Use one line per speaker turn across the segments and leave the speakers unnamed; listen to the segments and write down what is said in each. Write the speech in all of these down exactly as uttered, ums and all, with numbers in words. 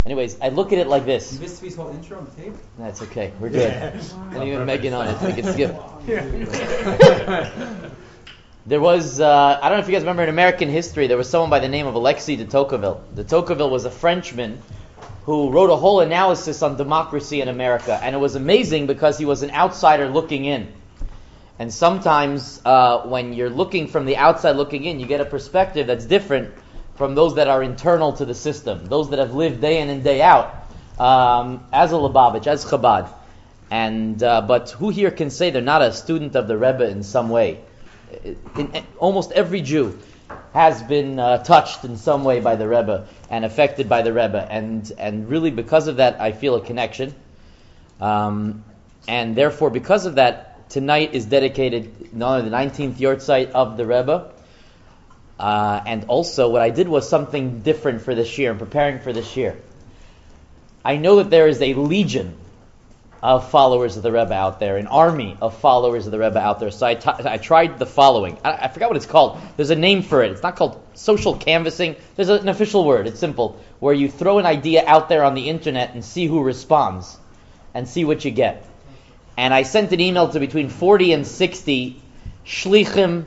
Anyways, I look at it like this.
You missed Tzvi's whole intro on the tape?
That's okay. We're good. And even Megan on it. We can skip. There was, uh, I don't know if you guys remember in American history, there was someone by the name of Alexis de Tocqueville. De Tocqueville was a Frenchman who wrote a whole analysis on democracy in America. And it was amazing because he was an outsider looking in. And sometimes uh, when you're looking from the outside looking in, you get a perspective that's different from those that are internal to the system, those that have lived day in and day out um, as a Lubavitch, as Chabad. And uh, but who here can say they're not a student of the Rebbe in some way? In, in, almost every Jew has been uh, touched in some way by the Rebbe and affected by the Rebbe, and and really because of that, I feel a connection. Um, and therefore, because of that, tonight is dedicated not only the nineteenth Yortzeit of the Rebbe, uh, and also what I did was something different for this year. I'm preparing for this year. I know that there is a legion of followers of the Rebbe out there, an army of followers of the Rebbe out there. So I, t- I tried the following. I, I forgot what it's called. There's a name for it. It's not called social canvassing. There's a, an official word. It's simple. Where you throw an idea out there on the internet and see who responds and see what you get. And I sent an email to between forty and sixty shlichim,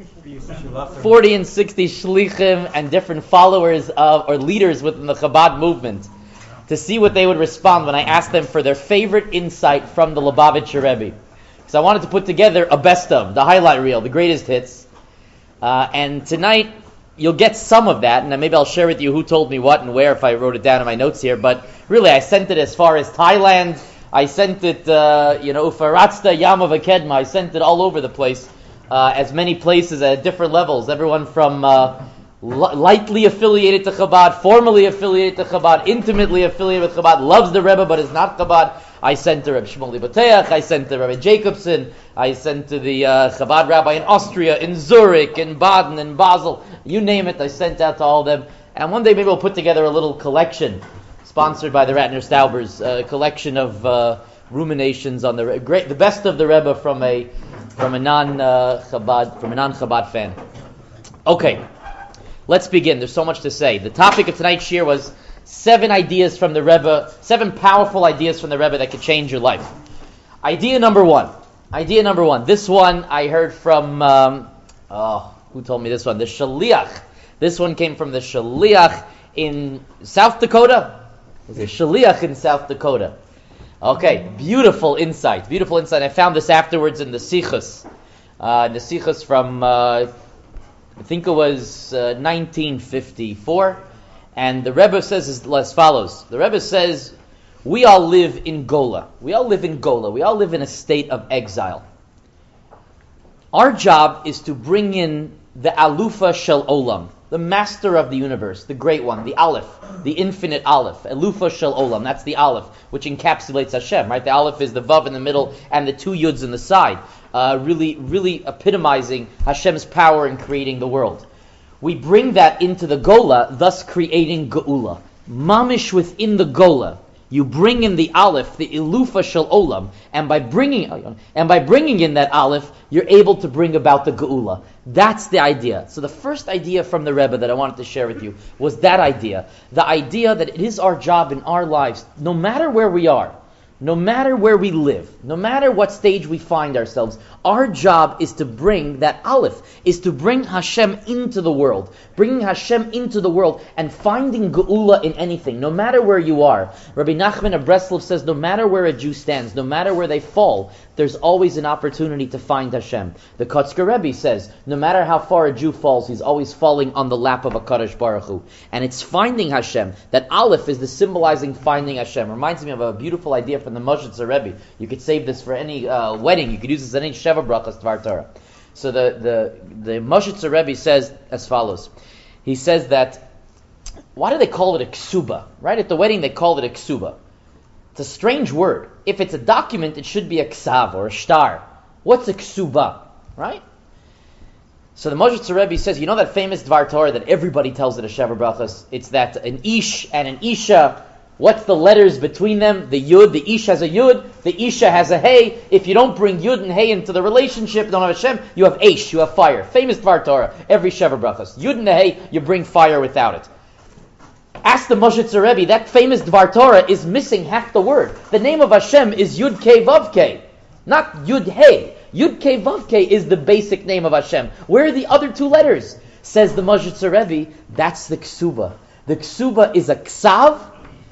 forty and sixty shlichim and different followers of, or leaders within the Chabad movement, to see what they would respond when I asked them for their favorite insight from the Lubavitcher Rebbe. Because I wanted to put together a best of, the highlight reel, the greatest hits. Uh, and tonight, you'll get some of that, and then maybe I'll share with you who told me what and where if I wrote it down in my notes here. But really, I sent it as far as Thailand. I sent it, uh, you know, Ufaratzta, Yamav Akedma. I sent it all over the place, uh, as many places at different levels. Everyone from Uh, lightly affiliated to Chabad, formally affiliated to Chabad, intimately affiliated with Chabad, loves the Rebbe but is not Chabad. I sent to Rebbe Shmuel Liboteach, I sent to Rebbe Jacobson, I sent to the uh, Chabad rabbi in Austria, in Zurich, in Baden, in Basel, you name it, I sent out to all of them. And one day maybe we'll put together a little collection, sponsored by the Ratner Staubers, a collection of uh, ruminations on the great, the best of the Rebbe from a from a non uh, Chabad, from a non Chabad fan. Okay. Let's begin. There's so much to say. The topic of tonight's shir was seven ideas from the Rebbe, seven powerful ideas from the Rebbe that could change your life. Idea number one. Idea number one. This one I heard from, um, oh, who told me this one? The Shaliach. This one came from the Shaliach in South Dakota. There's a Shaliach in South Dakota. Okay, beautiful insight. Beautiful insight. I found this afterwards in the Sichos. Uh, in the Sichos from... Uh, I think it was uh, nineteen fifty-four, and the Rebbe says as follows. The Rebbe says, we all live in Gola. We all live in Gola. We all live in a state of exile. Our job is to bring in the Alufa Shel Olam, the master of the universe, the great one, the Aleph, the infinite Aleph, Alufa Shel Olam, that's the Aleph, which encapsulates Hashem, right? The Aleph is the Vav in the middle and the two Yuds in the side. Uh, really, really epitomizing Hashem's power in creating the world. We bring that into the Gola, thus creating Geula. Mamish within the Gola, you bring in the Aleph, the Ilufa Shel Olam, and by bringing and by bringing in that Aleph, you're able to bring about the Geula. That's the idea. So the first idea from the Rebbe that I wanted to share with you was that idea. The idea that it is our job in our lives, no matter where we are, no matter where we live, no matter what stage we find ourselves, our job is to bring that Aleph, is to bring Hashem into the world. Bringing Hashem into the world and finding Geula in anything, no matter where you are. Rabbi Nachman of Breslov says, no matter where a Jew stands, no matter where they fall, there's always an opportunity to find Hashem. The Kotzker Rebbe says, no matter how far a Jew falls, he's always falling on the lap of a Kadosh Baruch Hu. And it's finding Hashem. That Aleph is the symbolizing finding Hashem. Reminds me of a beautiful idea from the Moshitzer Rebbe. You could save this for any uh, wedding. You could use this at any Sheva Brachas Dvar Torah. So the the the Moshitzer Rebbe says as follows. He says that, why do they call it a ksuba? Right? At the wedding they call it a ksuba. It's a strange word. If it's a document, it should be a ksav or a shtar. What's a ksuba? Right? So the Moshitzer Rebbe says, you know that famous Dvar Torah that everybody tells it at Sheva Brachas? It's that an ish and an isha, what's the letters between them? The yud, the ish has a yud, the isha has a hey. If you don't bring yud and hey into the relationship, don't have Hashem, you have ish, you have fire. Famous Dvar Torah, every Sheva Brachas. Yud and hey, you bring fire without it. Ask the Moshitzer Rebbe, that famous Dvar Torah is missing half the word. The name of Hashem is Yud Kei Vav Kei, not Yud Hey. Yud Kei Vav Kei is the basic name of Hashem. Where are the other two letters? Says the Moshitzer Rebbe, that's the Ksuba. The Ksuba is a Ksav,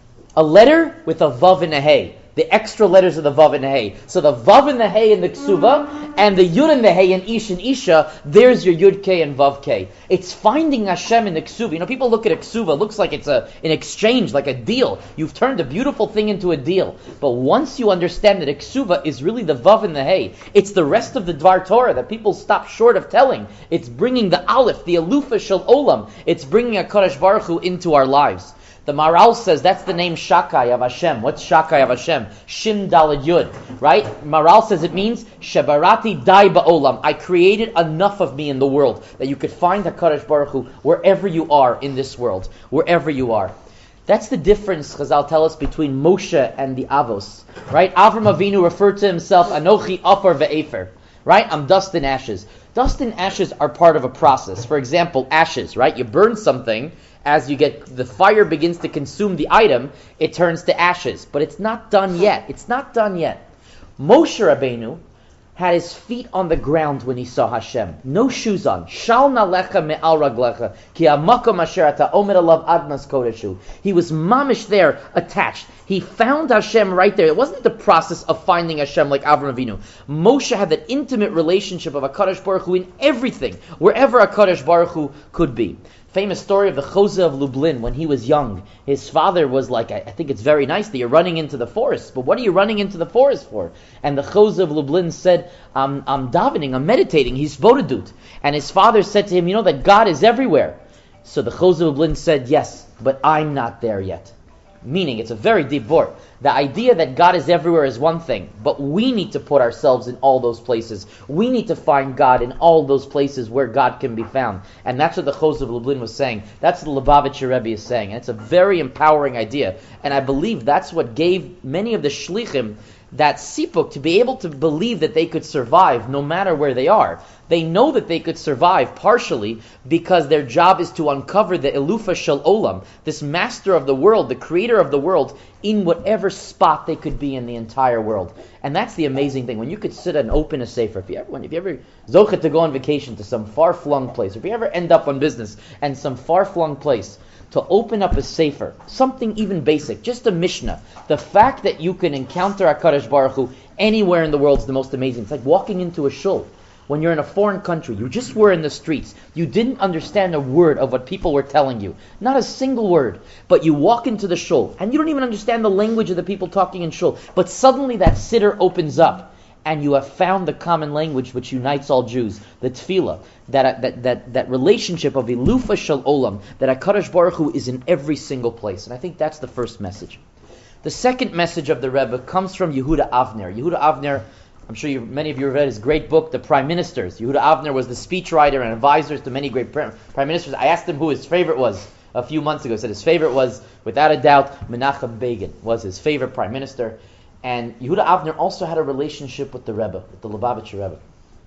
a letter with a Vav and a Hey. The extra letters of the Vav and the Hey. So the Vav and the Hey in the Ksuba, and the Yud and the Hey in Ish and Isha, there's your Yud K and Vav K. It's finding Hashem in the Ksuba. You know, people look at a Ksuba, it looks like it's a an exchange, like a deal. You've turned a beautiful thing into a deal. But once you understand that a Ksuba is really the Vav and the Hey, it's the rest of the Dvar Torah that people stop short of telling. It's bringing the Aleph, the Alufa Shel Olam. It's bringing HaKadosh Baruch Hu into our lives. The Maral says that's the name Shakai of Hashem. What's Shakai of Hashem? Shin Daled Yud, right? Maral says it means Shebarati Dai Ba'olam. I created enough of me in the world that you could find HaKadosh Baruch Hu wherever you are in this world, wherever you are. That's the difference, Chazal tell us, between Moshe and the Avos, right? Avram Avinu referred to himself Anochi Afar Ve'efer, right? I'm dust and ashes. Dust and ashes are part of a process. For example, ashes, right? You burn something. As you get, the fire begins to consume the item, it turns to ashes. But it's not done yet. It's not done yet. Moshe Rabbeinu had his feet on the ground when he saw Hashem. No shoes on. Shal nalecha me'al raglecha, ki hamakom asher ata omed alav adnas kodeshu. He was mamish there, attached. He found Hashem right there. It wasn't the process of finding Hashem like Avraham Avinu. Moshe had that intimate relationship of HaKadosh Baruch Hu in everything, wherever HaKadosh Baruch Hu could be. Famous story of the Chose of Lublin when he was young. His father was like, I think it's very nice that you're running into the forest, but what are you running into the forest for? And the Chose of Lublin said, I'm, I'm davening, I'm meditating, he's Vodadut. And his father said to him, you know that God is everywhere. So the Chose of Lublin said, yes, but I'm not there yet. Meaning, it's a very deep word. The idea that God is everywhere is one thing, but we need to put ourselves in all those places. We need to find God in all those places where God can be found. And that's what the Chose of Lublin was saying. That's what the Lubavitcher Rebbe is saying. And it's a very empowering idea. And I believe that's what gave many of the Shlichim that sipuk to be able to believe that they could survive no matter where they are. They know that they could survive partially because their job is to uncover the Elufa Shel Olam, this master of the world, the creator of the world, in whatever spot they could be in the entire world. And that's the amazing thing. When you could sit and open a sefer, if you ever, if you ever zochet to go on vacation to some far-flung place, if you ever end up on business and some far-flung place, to open up a sefer, something even basic, just a Mishnah. The fact that you can encounter HaKadosh Baruch Hu anywhere in the world is the most amazing. It's like walking into a shul. When you're in a foreign country, you just were in the streets. You didn't understand a word of what people were telling you. Not a single word. But you walk into the shul, and you don't even understand the language of the people talking in shul. But suddenly that siddur opens up, and you have found the common language which unites all Jews, the tefillah, that that that, that relationship of Elufa Shel Olam, that HaKadosh Baruch Hu is in every single place. And I think that's the first message. The second message of the Rebbe comes from Yehuda Avner. Yehuda Avner, I'm sure you, many of you have read his great book, The Prime Ministers. Yehuda Avner was the speechwriter and advisor to many great prime ministers. I asked him who his favorite was a few months ago. He said his favorite was, without a doubt, Menachem Begin was his favorite prime minister. And Yehuda Avner also had a relationship with the Rebbe, with the Lubavitcher Rebbe.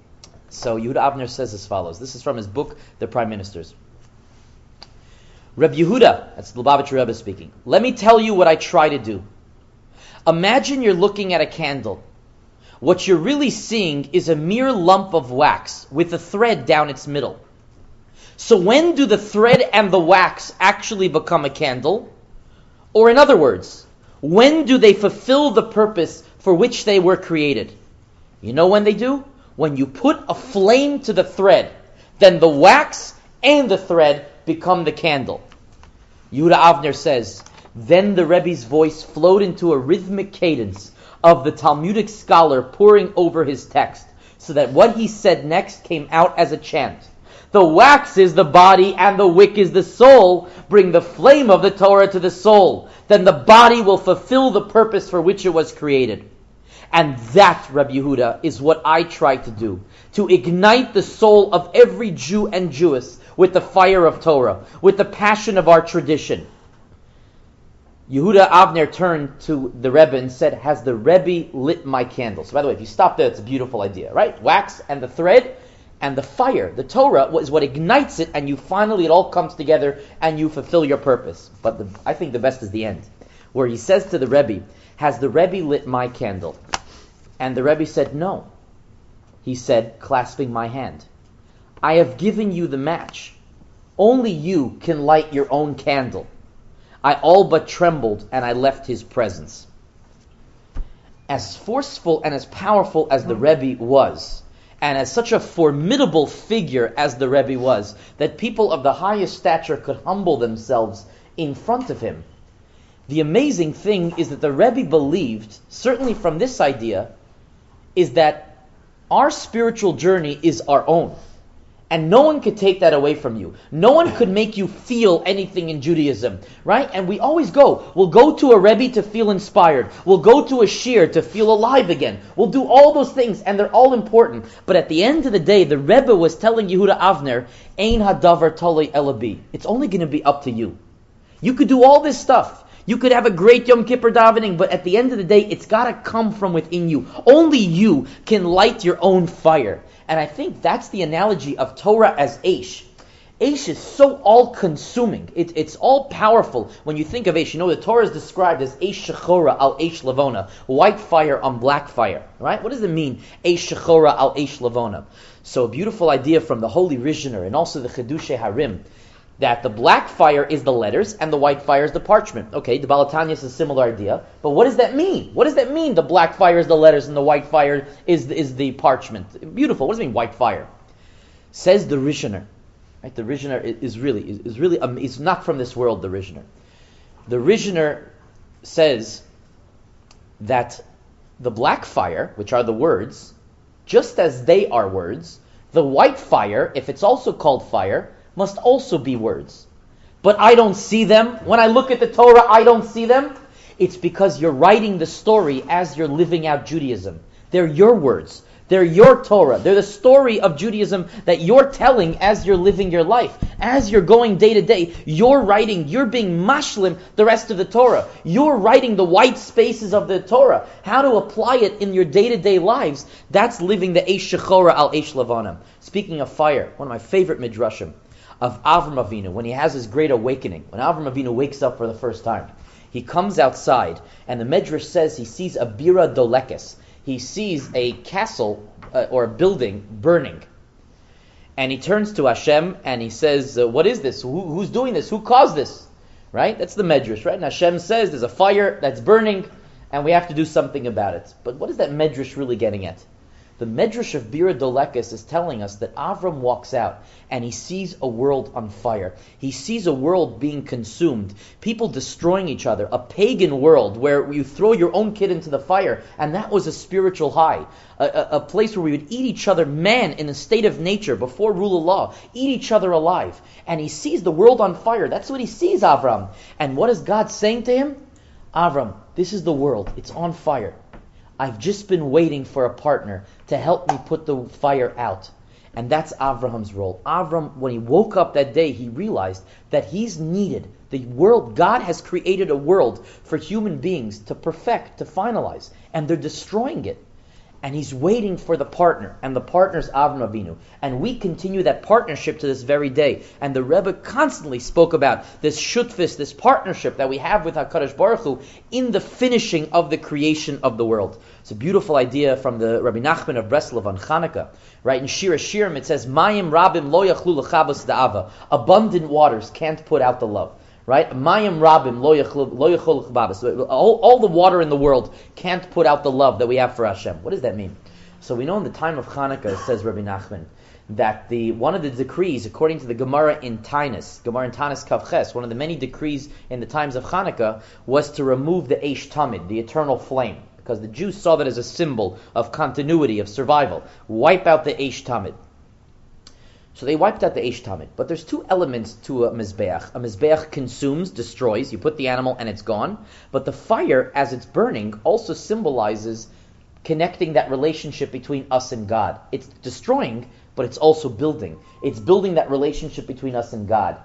So Yehuda Avner says as follows. This is from his book, The Prime Ministers. Reb Yehuda, that's the Lubavitcher Rebbe speaking, let me tell you what I try to do. Imagine you're looking at a candle. What you're really seeing is a mere lump of wax with a thread down its middle. So when do the thread and the wax actually become a candle? Or in other words, when do they fulfill the purpose for which they were created? You know when they do? When you put a flame to the thread, then the wax and the thread become the candle. Yehuda Avner says, then the Rebbe's voice flowed into a rhythmic cadence of the Talmudic scholar pouring over his text, so that what he said next came out as a chant. The wax is the body and the wick is the soul. Bring the flame of the Torah to the soul. Then the body will fulfill the purpose for which it was created. And that, Rabbi Yehuda, is what I try to do. To ignite the soul of every Jew and Jewess with the fire of Torah, with the passion of our tradition. Yehuda Avner turned to the Rebbe and said, has the Rebbe lit my candle? So by the way, if you stop there, it's a beautiful idea, right? Wax and the thread. And the fire, the Torah, is what ignites it, and you finally, it all comes together, and you fulfill your purpose. But the, I think the best is the end, where he says to the Rebbe, has the Rebbe lit my candle? And the Rebbe said, no. He said, clasping my hand, I have given you the match. Only you can light your own candle. I all but trembled, and I left his presence. As forceful and as powerful as the Rebbe was, and as such a formidable figure as the Rebbe was, that people of the highest stature could humble themselves in front of him, the amazing thing is that the Rebbe believed, certainly from this idea, is that our spiritual journey is our own. And no one could take that away from you. No one could make you feel anything in Judaism, right? And we always go. We'll go to a Rebbe to feel inspired. We'll go to a shir to feel alive again. We'll do all those things, and they're all important. But at the end of the day, the Rebbe was telling Yehuda Avner, Ein hadavar tolei elabi. It's only going to be up to you. You could do all this stuff. You could have a great Yom Kippur davening, but at the end of the day, it's got to come from within you. Only you can light your own fire. And I think that's the analogy of Torah as Eish. Eish is so all-consuming. It, it's all-powerful. When you think of Eish, you know the Torah is described as Eish Shechora al Eish Levona, white fire on black fire. Right? What does it mean, Eish Shechora al Eish Levona? So a beautiful idea from the Holy Rishner and also the Chedushay Harim, that the black fire is the letters and the white fire is the parchment. Okay, the Baal HaTanya is a similar idea, but what does that mean? What does that mean? The black fire is the letters and the white fire is the, is the parchment. Beautiful. What does it mean, white fire? Says the Rishner. Right, the Rishner is really is, is really um, is not from this world. The Rishner, the Rishner says that the black fire, which are the words, just as they are words, the white fire, if it's also called fire, must also be words. But I don't see them. When I look at the Torah, I don't see them. It's because you're writing the story as you're living out Judaism. They're your words. They're your Torah. They're the story of Judaism that you're telling as you're living your life. As you're going day to day, you're writing, you're being mashlim the rest of the Torah. You're writing the white spaces of the Torah. How to apply it in your day-to-day lives. That's living the Eish Shechora al Eish Levana. Speaking of fire, one of my favorite midrashim of Avram Avinu, when he has his great awakening, when Avram Avinu wakes up for the first time, he comes outside, and the Medrash says he sees a bira dolekes. He sees a castle uh, or a building burning. And he turns to Hashem and he says, uh, what is this? Who, who's doing this? Who caused this? Right? That's the Medrash, right? And Hashem says there's a fire that's burning and we have to do something about it. But what is that Medrash really getting at? The Medrash of Bira Dolekes is telling us that Avram walks out and he sees a world on fire. He sees a world being consumed, people destroying each other, a pagan world where you throw your own kid into the fire, and that was a spiritual high, a, a, a place where we would eat each other, man, in a state of nature, before rule of law, eat each other alive. And he sees the world on fire. That's what he sees, Avram. And what is God saying to him? Avram, this is the world. It's on fire. I've just been waiting for a partner to help me put the fire out. And that's Avraham's role. Avram, when he woke up that day, he realized that he's needed. The world, God has created a world for human beings to perfect, to finalize. And they're destroying it. And he's waiting for the partner. And the partner's Avram Avinu. And we continue that partnership to this very day. And the Rebbe constantly spoke about this shutfis, this partnership that we have with HaKadosh Baruch Hu in the finishing of the creation of the world. It's a beautiful idea from the Rabbi Nachman of Breslov on Chanukah. Right, in Shir HaShirim it says, Mayim rabim lo yachlu lechabos da'ava. Abundant waters can't put out the love. Right? Mayim rabim lo yachlu lechabos. All, all the water in the world can't put out the love that we have for Hashem. What does that mean? So we know in the time of Chanukah, says Rabbi Nachman, that the one of the decrees, according to the Gemara in Tainus, Gemara in Tainus Kavches, one of the many decrees in the times of Chanukah, was to remove the Eish Tamid, the eternal flame. Because the Jews saw that as a symbol of continuity, of survival. Wipe out the Eish Tamid. So they wiped out the Eish Tamid. But there's two elements to a Mizbeach. A Mizbeach consumes, destroys. You put the animal and it's gone. But the fire, as it's burning, also symbolizes connecting that relationship between us and God. It's destroying, but it's also building. It's building that relationship between us and God.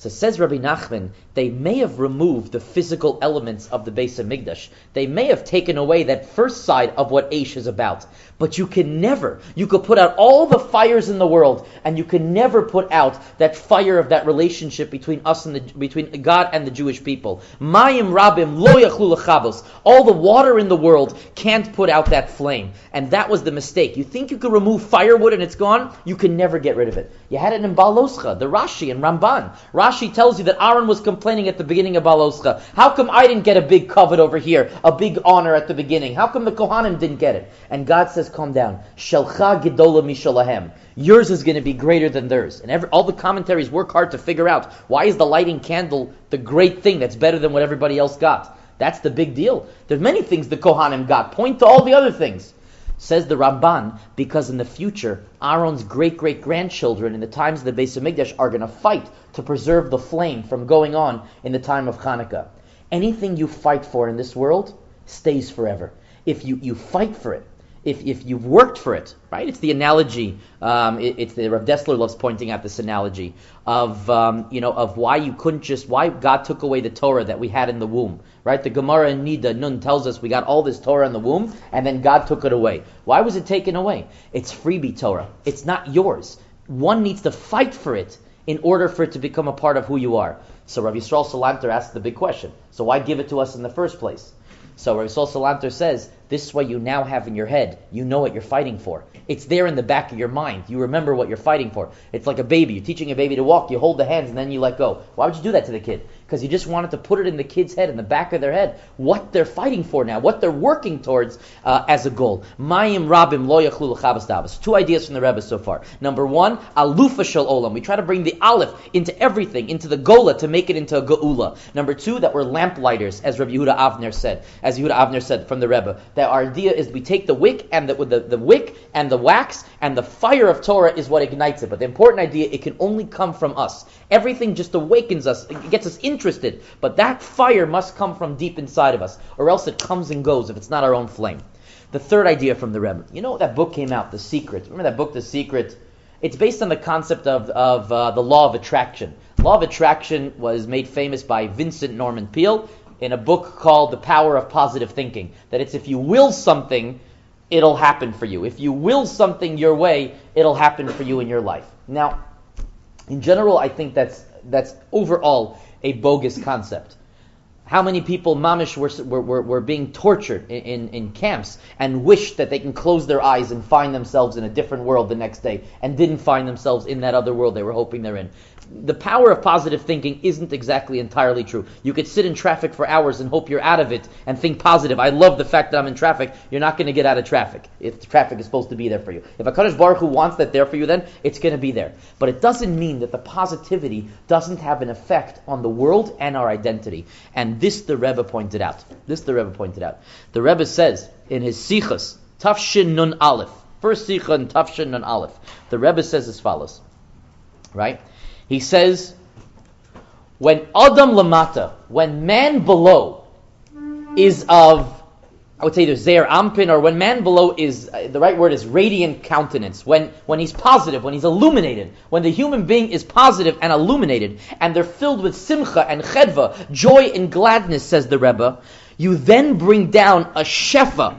So says Rabbi Nachman, they may have removed the physical elements of the Beis Hamikdash. They may have taken away that first side of what Eish is about. But you can never, you could put out all the fires in the world, and you can never put out that fire of that relationship between us and the, between God and the Jewish people. Mayim rabim lo yachlu lechavos. All the water in the world can't put out that flame. And that was the mistake. You think you could remove firewood and it's gone? You can never get rid of it. You had it in Baloscha, the Rashi and Ramban. Rashi tells you that Aaron was complaining at the beginning of Baloscha. How come I didn't get a big covet over here, a big honor at the beginning? How come the Kohanim didn't get it? And God says, calm down. Shelcha gedola mishalahem. Yours is going to be greater than theirs. And every, all the commentaries work hard to figure out, why is the lighting candle the great thing that's better than what everybody else got? That's the big deal. There's many things the Kohanim got. Point to all the other things. Says the Ramban, because in the future, Aaron's great-great-grandchildren in the times of the Beis Hamikdash are going to fight to preserve the flame from going on in the time of Hanukkah. Anything you fight for in this world stays forever. If you, you fight for it, if if you've worked for it, right? It's the analogy. Um, it, it's the Rav Dessler loves pointing out this analogy of um, you know of why you couldn't just why God took away the Torah that we had in the womb, right? The Gemara in Nida Nun tells us we got all this Torah in the womb, and then God took it away. Why was it taken away? It's freebie Torah. It's not yours. One needs to fight for it in order for it to become a part of who you are. So Rav Yisrael Salanter asks the big question. So why give it to us in the first place? So Rav Yisrael Salanter says, this is what you now have in your head. You know what you're fighting for. It's there in the back of your mind. You remember what you're fighting for. It's like a baby. You're teaching a baby to walk. You hold the hands and then you let go. Why would you do that to the kid? Because you just wanted to put it in the kid's head, in the back of their head, what they're fighting for now, what they're working towards uh, as a goal. Mayim rabim lo yachlu l'chabas davas. Two ideas from the Rebbe so far. Number one, alufa shel olam. We try to bring the aleph into everything, into the gola, to make it into a geula. Number two, that we're lamplighters, as Rabbi Yehuda Avner said, as Yehuda Avner said from the Rebbe. That our idea is we take the wick and the, the, the wick and the wax, and the fire of Torah is what ignites it. But the important idea, it can only come from us. Everything just awakens us, it gets us interested. But that fire must come from deep inside of us, or else it comes and goes if it's not our own flame. The third idea from the Rebbe. You know that book came out, The Secret. Remember that book, The Secret? It's based on the concept of, of uh, the law of attraction. Law of attraction was made famous by Vincent Norman Peale in a book called The Power of Positive Thinking. That it's if you will something, it'll happen for you. If you will something your way, it'll happen for you in your life. Now, in general, I think that's that's overall a bogus concept. How many people, mamish, were, were, were being tortured in, in, in camps and wished that they can close their eyes and find themselves in a different world the next day and didn't find themselves in that other world they were hoping they're in. The power of positive thinking isn't exactly entirely true. You could sit in traffic for hours and hope you're out of it and think positive. I love the fact that I'm in traffic. You're not going to get out of traffic if traffic is supposed to be there for you. If HaKadosh Baruch Hu wants that there for you, then it's going to be there. But it doesn't mean that the positivity doesn't have an effect on the world and our identity. And this the Rebbe pointed out. This the Rebbe pointed out. The Rebbe says in his Sichos, Tafshin Nun Aleph, first Sicha in Tafshin Nun Aleph, the Rebbe says as follows, right? He says, when Adam Lamata, when man below is of, I would say there's Zeir Ampin, or when man below is, uh, the right word is radiant countenance, when, when he's positive, when he's illuminated, when the human being is positive and illuminated, and they're filled with simcha and chedva, joy and gladness, says the Rebbe, you then bring down a shefa,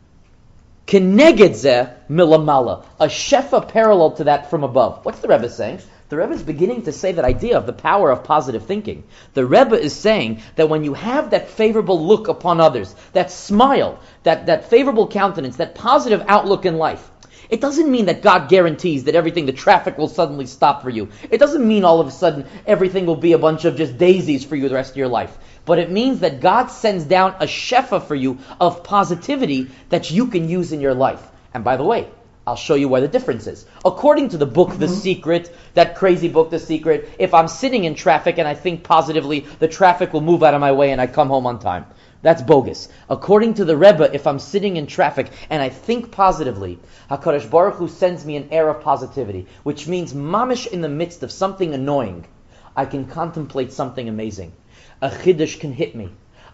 keneged zeh milamala, a shefa parallel to that from above. What's the Rebbe saying? The Rebbe is beginning to say that idea of the power of positive thinking. The Rebbe is saying that when you have that favorable look upon others, that smile, that, that favorable countenance, that positive outlook in life, it doesn't mean that God guarantees that everything, the traffic will suddenly stop for you. It doesn't mean all of a sudden everything will be a bunch of just daisies for you the rest of your life. But it means that God sends down a shefa for you of positivity that you can use in your life. And by the way, I'll show you where the difference is. According to the book, The Secret, that crazy book, The Secret, if I'm sitting in traffic and I think positively, the traffic will move out of my way and I come home on time. That's bogus. According to the Rebbe, if I'm sitting in traffic and I think positively, HaKadosh Baruch Hu sends me an air of positivity, which means mamish in the midst of something annoying, I can contemplate something amazing. A chiddush can hit me.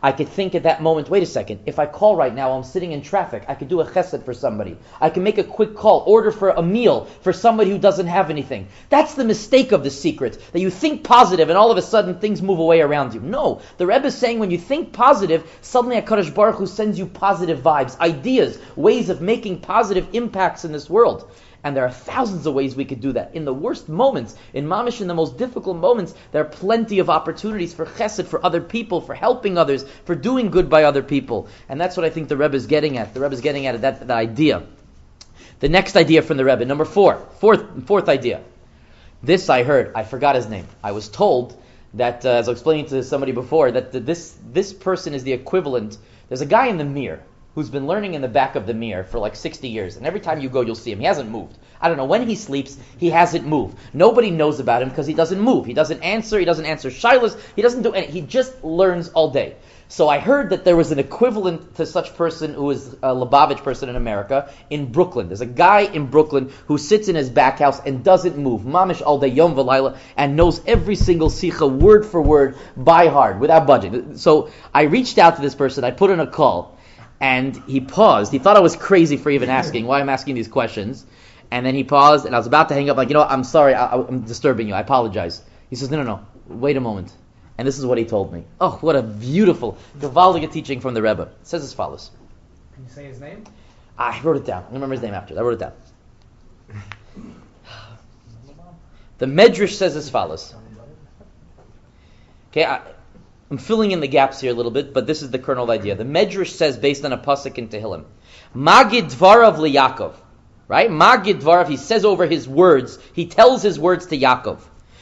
I could think at that moment, wait a second, if I call right now, I'm sitting in traffic, I could do a chesed for somebody. I can make a quick call, order for a meal for somebody who doesn't have anything. That's the mistake of the secret, that you think positive and all of a sudden things move away around you. No, the Rebbe is saying when you think positive, suddenly HaKadosh Baruch Hu sends you positive vibes, ideas, ways of making positive impacts in this world. And there are thousands of ways we could do that. In the worst moments, in mamish, in the most difficult moments, there are plenty of opportunities for chesed, for other people, for helping others, for doing good by other people. And that's what I think the Rebbe is getting at. The Rebbe is getting at that, that idea. The next idea from the Rebbe, number four, fourth, fourth idea. This I heard, I forgot his name. I was told that, uh, as I was explaining to somebody before, that the, this this person is the equivalent. There's a guy in the mirror who's been learning in the back of the mirror for like sixty years. And every time you go, you'll see him. He hasn't moved. I don't know. When he sleeps, he hasn't moved. Nobody knows about him because he doesn't move. He doesn't answer. He doesn't answer shilas. He doesn't do anything. He just learns all day. So I heard that there was an equivalent to such person who is a Lubavitch person in America in Brooklyn. There's a guy in Brooklyn who sits in his back house and doesn't move, mamish all day, yom v'layla, and knows every single sikha word for word by heart without budging. So I reached out to this person. I put in a call. And he paused. He thought I was crazy for even asking why I'm asking these questions. And then he paused, and I was about to hang up, like, you know what, I'm sorry, I, I'm disturbing you. I apologize. He says, no, no, no, wait a moment. And this is what he told me. Oh, what a beautiful, gewaldige teaching from the Rebbe. It says as follows.
Can you say his name?
I wrote it down. I remember his name after. I wrote it down. The Medrash says as follows. Okay, I... I'm filling in the gaps here a little bit, but this is the kernel idea. The Medrash says, based on a pasuk in Tehillim, Magid Dvarav liYaakov, right? Magid Dvarav, he says over his words, he tells his words to Yaakov,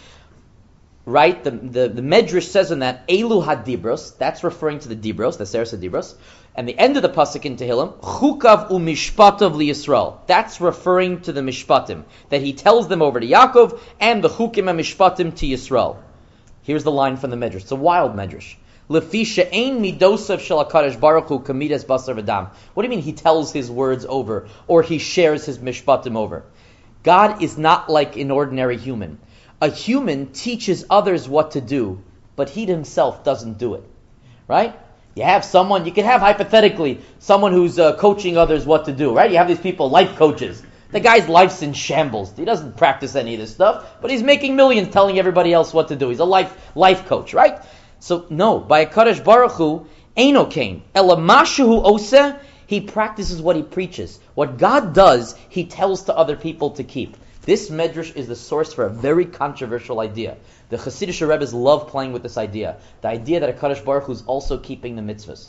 right? The, the, the Medrash says in that, Elu hadibros, that's referring to the Dibros, the Seres hadibros, and the end of the pasuk in Tehillim, Chukav u'mishpatav liYisrael, that's referring to the Mishpatim, that he tells them over to Yaakov, and the Chukim and to Yisrael. Here's the line from the Medrash. It's a wild Medrash. Lefi she'ein midosav shel HaKadosh Baruch Hu kamidas basar v'dam. What do you mean he tells his words over, or he shares his mishpatim over? God is not like an ordinary human. A human teaches others what to do, but he himself doesn't do it. Right? You have someone, you can have hypothetically, someone who's uh, coaching others what to do, right? You have these people, life coaches. The guy's life's in shambles. He doesn't practice any of this stuff, but he's making millions telling everybody else what to do. He's a life life coach, right? So no, by HaKadosh Baruch Hu, Eino Kain, Ela Mashu Oseh, he practices what he preaches. What God does, he tells to other people to keep. This Medrash is the source for a very controversial idea. The Hasidic Rebbes love playing with this idea. The idea that HaKadosh Baruch Hu is also keeping the mitzvahs.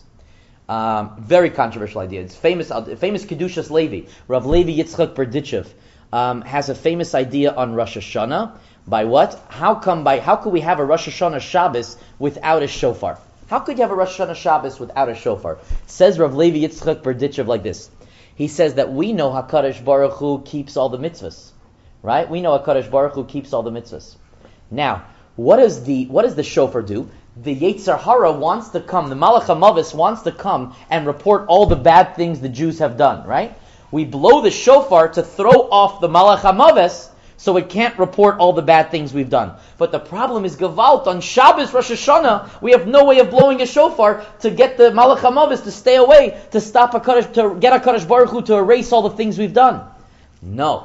Um, very controversial idea. It's famous, uh, famous Kedushas Levi. Rav Levi Yitzchak Berditchev um, has a famous idea on Rosh Hashanah. By what? How come? By how could we have a Rosh Hashanah Shabbos without a shofar? How could you have a Rosh Hashanah Shabbos without a shofar? Says Rav Levi Yitzchak Berditchev like this. He says that we know HaKadosh Baruch Hu keeps all the mitzvahs, right? We know HaKadosh Baruch Hu keeps all the mitzvahs. Now, what does the what does the shofar do? The Yetzer Hara wants to come, the Malach HaMavis wants to come and report all the bad things the Jews have done, right? We blow the shofar to throw off the Malach HaMavis so it can't report all the bad things we've done. But the problem is Gevalt, on Shabbos, Rosh Hashanah, we have no way of blowing a shofar to get the Malach HaMavis to stay away, to stop HaKadosh, to get HaKadosh Baruch Hu to erase all the things we've done. No.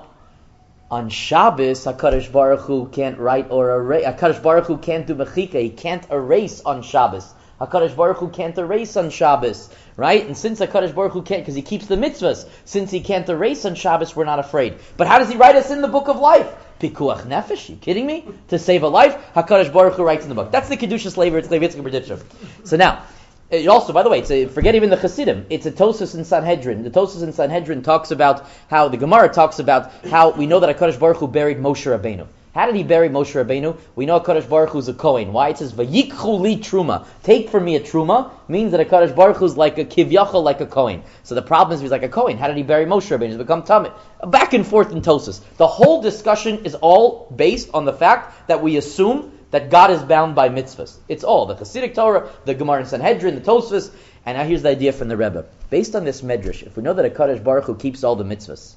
On Shabbos, HaKadosh Baruch Hu can't write or erase. HaKadosh Baruch Hu can't do mechika. He can't erase on Shabbos. HaKadosh Baruch Hu can't erase on Shabbos, right? And since HaKadosh Baruch Hu can't, because he keeps the mitzvahs, since he can't erase on Shabbos, we're not afraid. But how does he write us in the book of life? Pikuach nefesh? You kidding me? To save a life, HaKadosh Baruch Hu writes in the book. That's the Kedushas Levi, it's Levitzka Berditchev. So now, it also, by the way, it's a, forget even the Hasidim. It's a Tosas in Sanhedrin. The Tosas in Sanhedrin talks about how the Gemara talks about how we know that HaKadosh Baruch Hu buried Moshe Rabbeinu. How did he bury Moshe Rabbeinu? We know HaKadosh Baruch Hu is a Kohen. Why? It says Vayikchu li truma. Take from me a truma means that HaKadosh Baruch Hu is like a kivyachol, like a Kohen. So the problem is he's like a Kohen. How did he bury Moshe Rabbeinu? He's become Tamid. Back and forth in Tosas. The whole discussion is all based on the fact that we assume that God is bound by mitzvahs. It's all. The Hasidic Torah, the Gemara in Sanhedrin, the Tosfos. And now here's the idea from the Rebbe. Based on this Medrash, if we know that HaKadosh Baruch Hu keeps all the mitzvahs,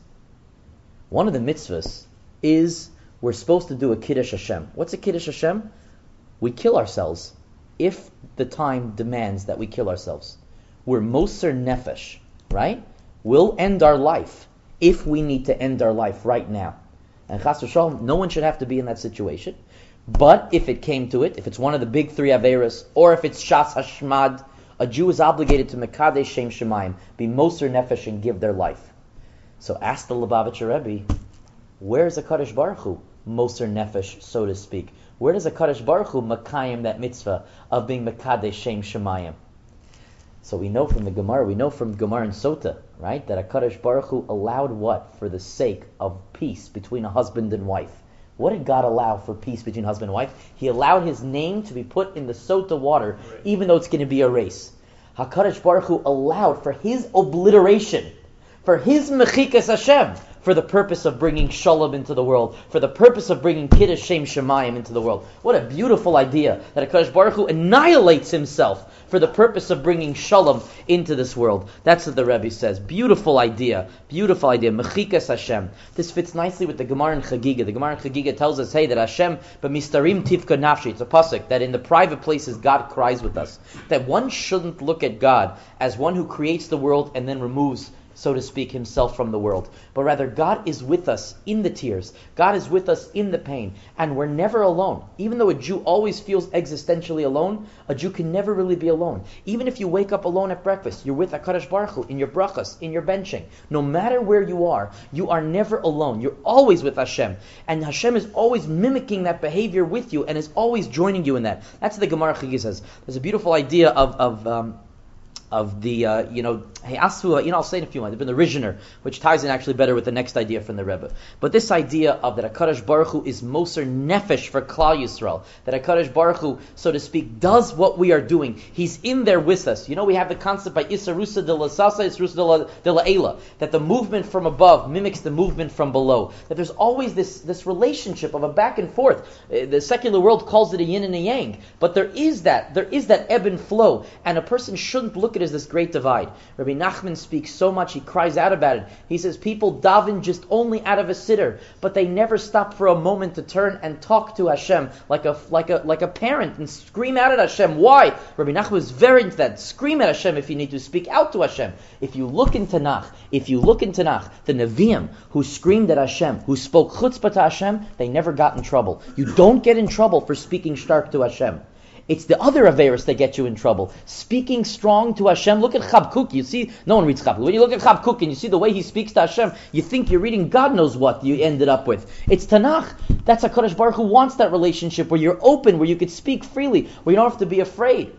one of the mitzvahs is we're supposed to do a Kiddush Hashem. What's a Kiddush Hashem? We kill ourselves if the time demands that we kill ourselves, we're moser nefesh, right? We'll end our life if we need to end our life right now. And chas v'shalom, no one should have to be in that situation. But if it came to it, if it's one of the big three averas, or if it's shas hashmad, a Jew is obligated to mekadesh shem shemayim, be moser nefesh and give their life. So ask the Lubavitcher Rebbe, where's a Kadosh Baruch Hu moser nefesh, so to speak? Where does a Kadosh Baruch Hu makayim that mitzvah of being mekadesh shem shemayim? So we know from the Gemara, we know from Gemara and Sota, right, that a Kadosh Baruch Hu allowed what for the sake of peace between a husband and wife. What did God allow for peace between husband and wife? He allowed His name to be put in the Sota water, even though it's going to be a race. HaKadosh Baruch Hu allowed for His obliteration, for His mechikas Hashem, for the purpose of bringing shalom into the world, for the purpose of bringing kiddush shem shemayim into the world. What a beautiful idea that HaKadosh Baruch Hu annihilates Himself for the purpose of bringing shalom into this world. That's what the Rebbe says. Beautiful idea. Beautiful idea. Mechikas Hashem. This fits nicely with the Gemara in Chagiga. The Gemara in Chagiga tells us, hey, that Hashem, b'mistarim tivka nafshi, it's a pasuk, that in the private places God cries with us. That one shouldn't look at God as one who creates the world and then removes, so to speak, Himself from the world. But rather, God is with us in the tears. God is with us in the pain. And we're never alone. Even though a Jew always feels existentially alone, a Jew can never really be alone. Even if you wake up alone at breakfast, you're with HaKadosh Baruch Hu, in your brachas, in your benching. No matter where you are, you are never alone. You're always with Hashem. And Hashem is always mimicking that behavior with you and is always joining you in that. That's what the Gemara Chagig says. There's a beautiful idea of... of um, of the, uh, you know, hey, Asfu, you know, I'll say in a few months, the Rishner, which ties in actually better with the next idea from the Rebbe. But this idea of that HaKadosh Baruch Hu is moser nefesh for Klal Yisrael, that HaKadosh Baruch Hu, so to speak, does what we are doing. He's in there with us. You know, we have the concept by Isarusa de la Sasa, Isarusa de la Eila, that the movement from above mimics the movement from below. That there's always this, this relationship of a back and forth. The secular world calls it a yin and a yang. But there is that, there is that ebb and flow, and a person shouldn't look at is this great divide. Rabbi Nachman speaks so much, he cries out about it. He says people daven just only out of a siddur, but they never stop for a moment to turn and talk to Hashem like a like a like a parent and scream out at Hashem. Why? Rabbi Nachman was very into that. Scream at Hashem if you need to. Speak out to Hashem. If you look in Tanakh, if you look in Tanakh, the Nevi'im who screamed at Hashem, who spoke chutzpah to Hashem, they never got in trouble. You don't get in trouble for speaking stark to Hashem. It's the other Averis that get you in trouble. Speaking strong to Hashem. Look at Chabkuk. You see, no one reads Chabkuk. When you look at Chabkuk and you see the way he speaks to Hashem, you think you're reading God knows what you ended up with. It's Tanakh. That's HaKadosh Baruch Hu wants that relationship where you're open, where you could speak freely, where you don't have to be afraid.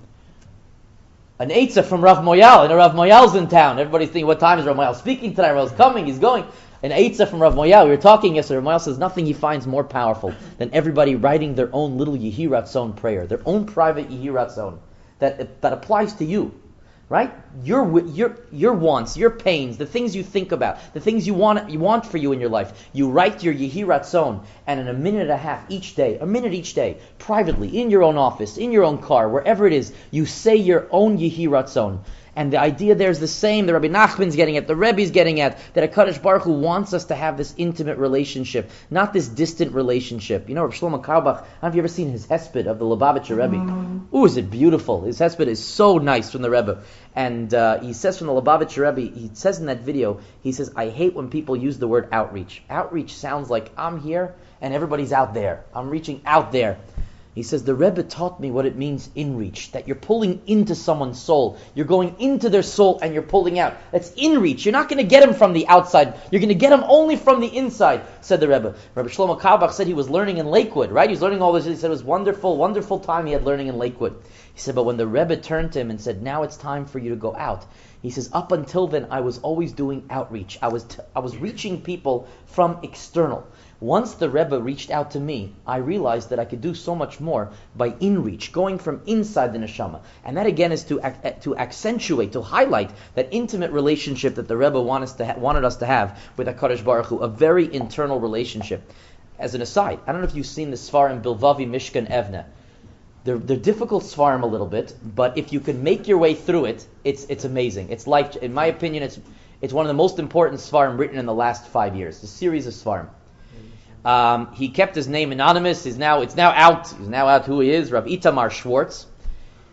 An Eitzah from Rav Moyal. You know, Rav Moyal's in town. Everybody's thinking, what time is Rav Moyal speaking tonight? Rav Moyal's coming, he's going. An Eitzah from Rav Moyal. We were talking yesterday. Rav Moyal says nothing he finds more powerful than everybody writing their own little Yehi Ratzon prayer, their own private Yehi Ratzon that that applies to you, right? Your your your wants, your pains, the things you think about, the things you want you want for you in your life. You write your Yehi Ratzon, and in a minute and a half each day, a minute each day, privately in your own office, in your own car, wherever it is, you say your own Yehi Ratzon. And the idea there is the same. The Rabbi Nachman's getting at, the Rebbe's getting at, that HaKadosh Baruch Hu wants us to have this intimate relationship, not this distant relationship. You know, Rabbi Shlomo Carlebach, have you ever seen his Hesped of the Lubavitcher Rebbe? Mm. Ooh, is it beautiful. His Hesped is so nice from the Rebbe. And uh, he says from the Lubavitcher Rebbe, he says in that video, he says, I hate when people use the word outreach. Outreach sounds like I'm here and everybody's out there. I'm reaching out there. He says, the Rebbe taught me what it means in reach, that you're pulling into someone's soul. You're going into their soul and you're pulling out. That's in reach. You're not going to get him from the outside. You're going to get him only from the inside, said the Rebbe. Rabbi Shlomo Carlebach said he was learning in Lakewood, right? He was learning all this. He said it was wonderful, wonderful time he had learning in Lakewood. He said, but when the Rebbe turned to him and said, now it's time for you to go out. He says, up until then, I was always doing outreach. I was t- I was reaching people from external. Once the Rebbe reached out to me, I realized that I could do so much more by in-reach, going from inside the neshama. And that again is to ac- to accentuate, to highlight that intimate relationship that the Rebbe want us to ha- wanted us to have with HaKadosh Baruch Hu, a very internal relationship. As an aside, I don't know if you've seen the Sfarim Bilvavi Mishkan Evne. They're, they're difficult Sfarim a little bit, but if you can make your way through it, it's it's amazing. It's life, in my opinion, it's it's one of the most important Sfarim written in the last five years. A series of Sfarim. Um, he kept his name anonymous. He's now it's now out. He's now out who he is. Rav Itamar Schwartz.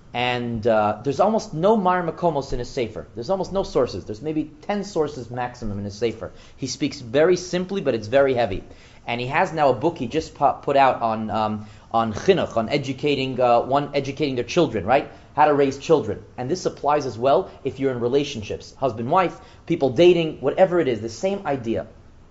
And uh, there's almost no Mar Makomos in his Sefer. There's almost no sources. There's maybe ten sources maximum in his Sefer. He speaks very simply, but it's very heavy. And he has now a book he just put out on um, on chinuch, on educating uh, one educating their children, right? How to raise children. And this applies as well if you're in relationships, husband, wife, people dating, whatever it is, the same idea.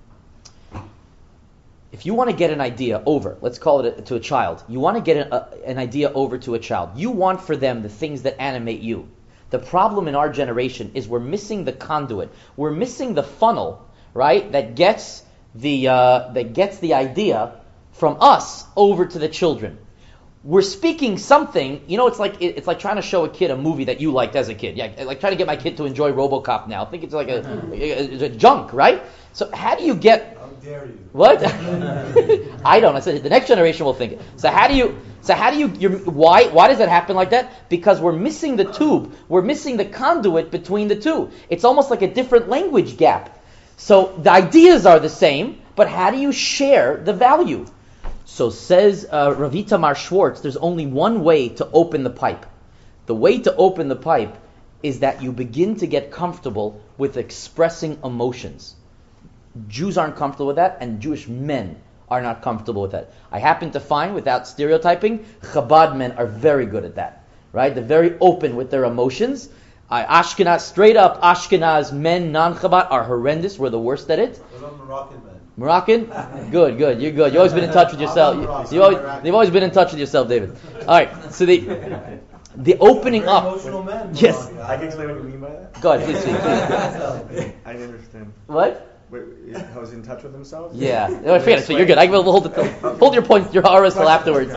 If you want to get an idea over, let's call it a, to a child, you want to get an, a, an idea over to a child. You want for them the things that animate you. The problem in our generation is we're missing the conduit. We're missing the funnel, right, that gets the uh, that gets the idea from us over to the children. We're speaking something, you know, it's like it's like trying to show a kid a movie that you liked as a kid. Yeah, like trying to get my kid to enjoy RoboCop now. I think it's like a, a, a junk, right? So how do you get...
How dare you?
What? I don't. I said the next generation will think it. So how do you... So how do you... You're, why Why does that happen like that? Because we're missing the tube. We're missing the conduit between the two. It's almost like a different language gap. So the ideas are the same, but how do you share the value? So says uh, Rav Itamar Schwartz, there's only one way to open the pipe. The way to open the pipe is that you begin to get comfortable with expressing emotions. Jews aren't comfortable with that, and Jewish men are not comfortable with that. I happen to find, without stereotyping, Chabad men are very good at that. Right? They're very open with their emotions. Uh, Ashkenaz, straight up Ashkenaz men, non-Chabad, are horrendous. We're the worst at it.
What about Moroccan men?
Moroccan? Good, good. You're good. You've always been in touch with yourself. You, you always, you've always been in touch with yourself, David. All right. So the the opening
Very
up.
Emotional men.
Yes.
I can explain what you mean by that?
Go ahead, please, please, please.
I didn't understand.
What?
Wait, I was in touch with themselves?
Yeah. No, forget it. So you're good. I will hold it. Till, hold your point, your auras till afterwards.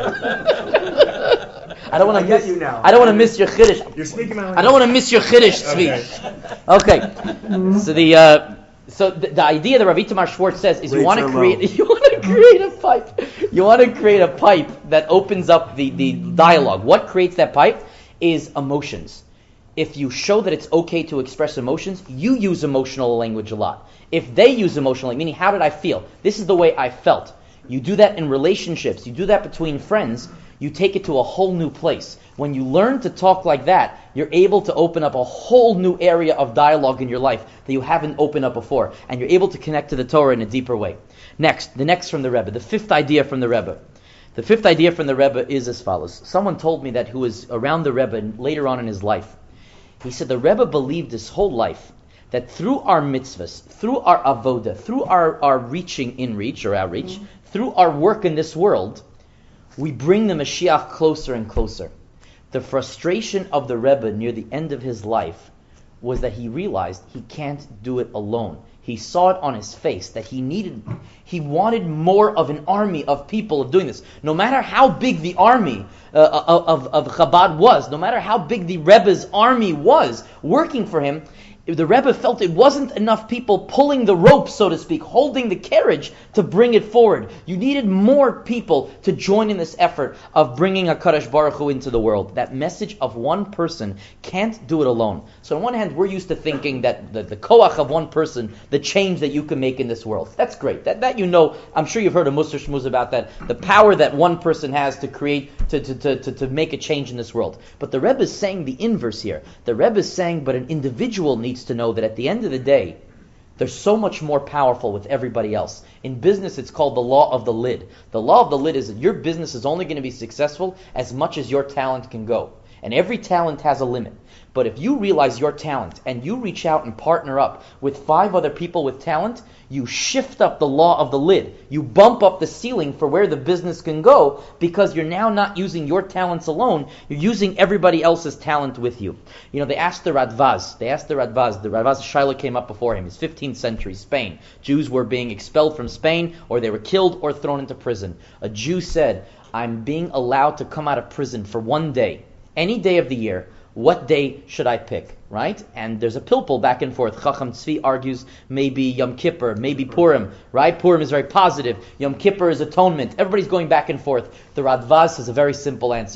I don't want
I
to
get
miss
you now.
I don't want to miss your chiddush.
You're speaking my language.
I don't want to miss your chiddush, Tzvi. Okay. So the uh, so the, the idea that Rav Itamar Schwartz says is you
Rates
want to
are
create
low.
you want to create a pipe. You want to create a pipe that opens up the, the dialogue. What creates that pipe is emotions. If you show that it's okay to express emotions, you use emotional language a lot. If they use emotional language, meaning how did I feel? This is the way I felt. You do that in relationships. You do that between friends. You take it to a whole new place. When you learn to talk like that, you're able to open up a whole new area of dialogue in your life that you haven't opened up before. And you're able to connect to the Torah in a deeper way. Next, the next from the Rebbe, the fifth idea from the Rebbe. The fifth idea from the Rebbe is as follows. Someone told me that who was around the Rebbe later on in his life. He said the Rebbe believed his whole life that through our mitzvahs, through our avoda, through our, our reaching in reach or outreach, mm-hmm. through our work in this world, we bring the Mashiach closer and closer. The frustration of the Rebbe near the end of his life was that he realized he can't do it alone. He saw it on his face that he needed, he wanted more of an army of people of doing this. No matter how big the army uh, of, of Chabad was, no matter how big the Rebbe's army was working for him, the Rebbe felt it wasn't enough people pulling the rope, so to speak, holding the carriage to bring it forward. You needed more people to join in this effort of bringing HaKadosh Baruch Hu into the world. That message of one person can't do it alone. So on one hand, we're used to thinking that the, the koach of one person, the change that you can make in this world. That's great. That that you know, I'm sure you've heard a Musar Shmuz about that. The power that one person has to create, to, to, to, to, to make a change in this world. But the Rebbe is saying the inverse here. The Rebbe is saying, but an individual needs to know that at the end of the day, they're so much more powerful with everybody else. In business, it's called the law of the lid. The law of the lid is that your business is only going to be successful as much as your talent can go. And every talent has a limit. But if you realize your talent and you reach out and partner up with five other people with talent, you shift up the law of the lid. You bump up the ceiling for where the business can go because you're now not using your talents alone. You're using everybody else's talent with you. You know, they asked the Radvaz. They asked the Radvaz. The Radvaz Shaila came up before him. It's fifteenth century Spain. Jews were being expelled from Spain, or they were killed or thrown into prison. A Jew said, I'm being allowed to come out of prison for one day. Any day of the year. What day should I pick, right? And there's a pilpul back and forth. Chacham Tzvi argues maybe Yom Kippur, maybe Purim, right? Purim is very positive. Yom Kippur is atonement. Everybody's going back and forth. The Radvaz has a very simple answer.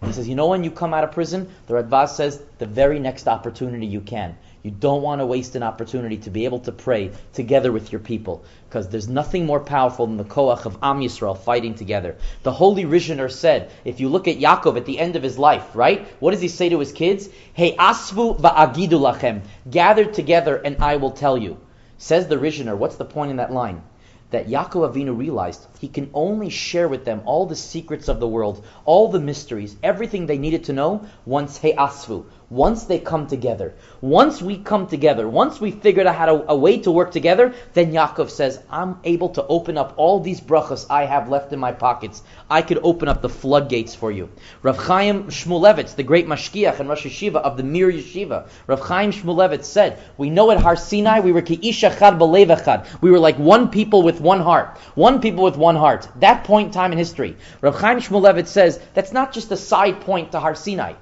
He says, you know when you come out of prison? The Radbaz says, the very next opportunity you can. You don't want to waste an opportunity to be able to pray together with your people, because there's nothing more powerful than the koach of Am Yisrael fighting together. The holy Rishner said, if you look at Yaakov at the end of his life, right? What does he say to his kids? Hey, asvu va'agidu lachem. Gather together and I will tell you. Says the Rishner, what's the point in that line? That Yaakov Avinu realized he can only share with them all the secrets of the world, all the mysteries, everything they needed to know once Hey Asvu, once they come together. Once we come together, once we figured out how to, a way to work together, then Yaakov says, I'm able to open up all these brachas I have left in my pockets. I could open up the floodgates for you. Rav Chaim Shmulevitz, the great mashgiach and Rosh Yeshiva of the Mir Yeshiva, Rav Chaim Shmulevitz said, we know at Har Sinai we were ki ish echad b'lev echad. We were like one people with one heart. One people with one heart. That point in time in history. Rav Chaim Shmulevitz says, that's not just a side point to Har Sinai.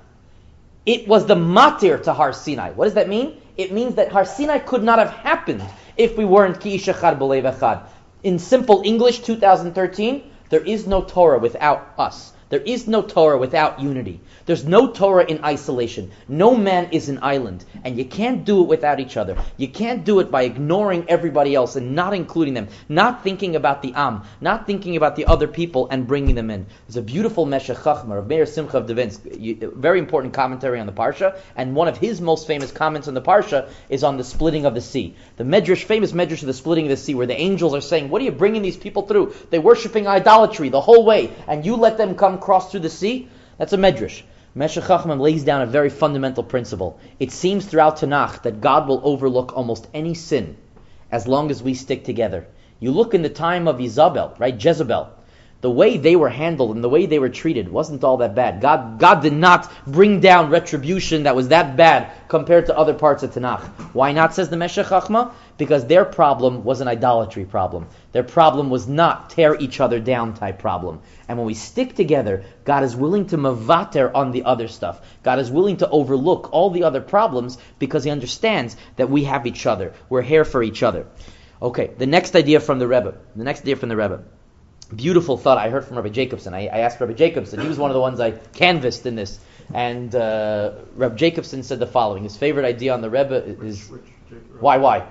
It was the matir to Har Sinai. What does that mean? It means that Har Sinai could not have happened if we weren't ki ish echad b'lev echad. In simple English, two thousand thirteen, there is no Torah without us. There is no Torah without unity. There's no Torah in isolation. No man is an island. And you can't do it without each other. You can't do it by ignoring everybody else and not including them. Not thinking about the Am. Not thinking about the other people and bringing them in. There's a beautiful Meshech Chachma of Meir Simcha of Devinsk. Very important commentary on the Parsha. And one of his most famous comments on the Parsha is on the splitting of the sea. The Medrash, famous Medrash of the splitting of the sea, where the angels are saying, what are you bringing these people through? They're worshipping idolatry the whole way. And you let them come cross through the sea? That's a Medrash. Meshech Chacham lays down a very fundamental principle. It seems throughout Tanakh that God will overlook almost any sin as long as we stick together. You look in the time of Jezebel, right? Jezebel. The way they were handled and the way they were treated wasn't all that bad. God, God did not bring down retribution that was that bad compared to other parts of Tanakh. Why not, says the Meshech Chachma? Because their problem was an idolatry problem. Their problem was not tear each other down type problem. And when we stick together, God is willing to mavater on the other stuff. God is willing to overlook all the other problems because He understands that we have each other. We're here for each other. Okay, the next idea from the Rebbe. The next idea from the Rebbe. Beautiful thought I heard from Rabbi Jacobson. I, I asked Rabbi Jacobson. He was one of the ones I canvassed in this. And uh, Rabbi Jacobson said the following. His favorite idea on the Rebbe is... Which, which, why, why?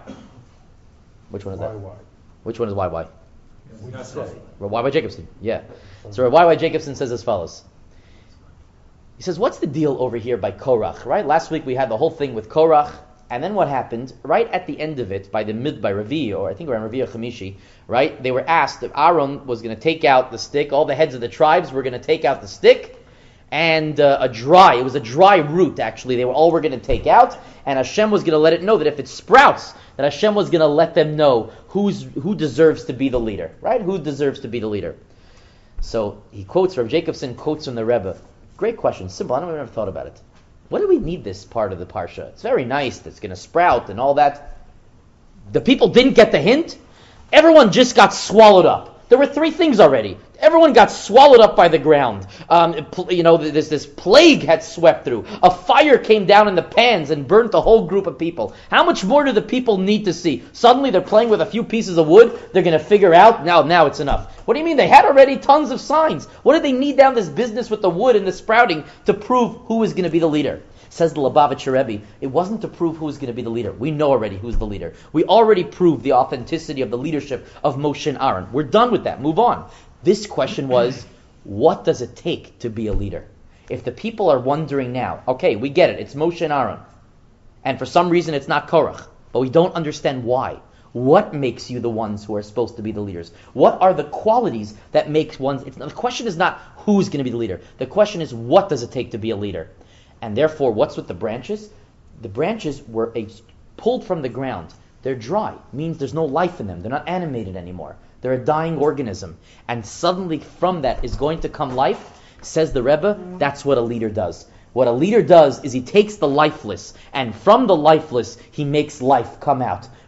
Which one is that? Why, why? Which one is why, why? Why, why Jacobson? Yeah. So Why, why Jacobson says as follows. He says, what's the deal over here by Korach, right? Last week we had the whole thing with Korach. And then what happened, right at the end of it, by the mid, by Ravi, or I think around Ravi or Chamishi, right? They were asked if Aaron was going to take out the stick, all the heads of the tribes were going to take out the stick, and uh, a dry, it was a dry root actually, they were all were going to take out, and Hashem was going to let it know that if it sprouts, that Hashem was going to let them know who's who deserves to be the leader, right? Who deserves to be the leader. So he quotes, Rav Jacobson quotes from the Rebbe. Great question, simple, I don't even ever thought about it. What do we need this part of the Parsha? It's very nice, it's going to sprout and all that. The people didn't get the hint. Everyone just got swallowed up. There were three things already. Everyone got swallowed up by the ground. Um, you know, this, this plague had swept through. A fire came down in the pans and burnt the whole group of people. How much more do the people need to see? Suddenly they're playing with a few pieces of wood. They're going to figure out, now, now it's enough. What do you mean? They had already tons of signs. What did they need down this business with the wood and the sprouting to prove who is going to be the leader? Says the Lubavitcher Rebbe, it wasn't to prove who's going to be the leader. We know already who's the leader. We already proved the authenticity of the leadership of Moshe and Aaron. We're done with that. Move on. This question was, what does it take to be a leader? If the people are wondering now, okay, we get it. It's Moshe and Aaron. And for some reason it's not Korach. But we don't understand why. What makes you the ones who are supposed to be the leaders? What are the qualities that makes ones... It's, the question is not who's going to be the leader. The question is, what does it take to be a leader? And therefore, what's with the branches? The branches were a, pulled from the ground. They're dry. Means there's no life in them. They're not animated anymore. They're a dying organism. And suddenly from that is going to come life, says the Rebbe. That's what a leader does. What a leader does is he takes the lifeless, and from the lifeless, he makes life come out.